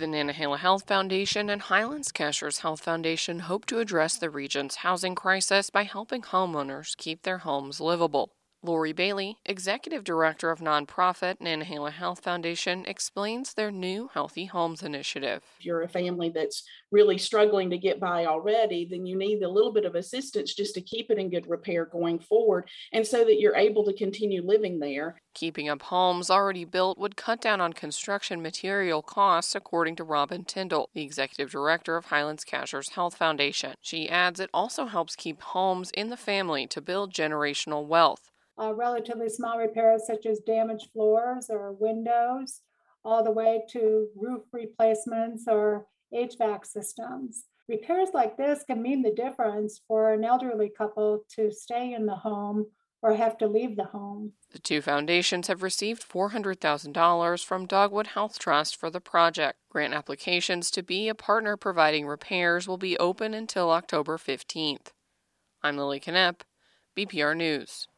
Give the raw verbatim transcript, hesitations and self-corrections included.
The Nantahala Health Foundation and Highlands Cashers Health Foundation hope to address the region's housing crisis by helping homeowners keep their homes livable. Lori Bailey, Executive Director of nonprofit Nantahala Health Foundation, explains their new Healthy Homes initiative. If you're a family that's really struggling to get by already, then you need a little bit of assistance just to keep it in good repair going forward, and so that you're able to continue living there. Keeping up homes already built would cut down on construction material costs, according to Robin Tyndall, the Executive Director of Highlands Cashers Health Foundation. She adds it also helps keep homes in the family to build generational wealth. Uh, relatively small repairs such as damaged floors or windows, all the way to roof replacements or H V A C systems. Repairs like this can mean the difference for an elderly couple to stay in the home or have to leave the home. The two foundations have received four hundred thousand dollars from Dogwood Health Trust for the project. Grant applications to be a partner providing repairs will be open until October fifteenth. I'm Lily Knepp, B P R News.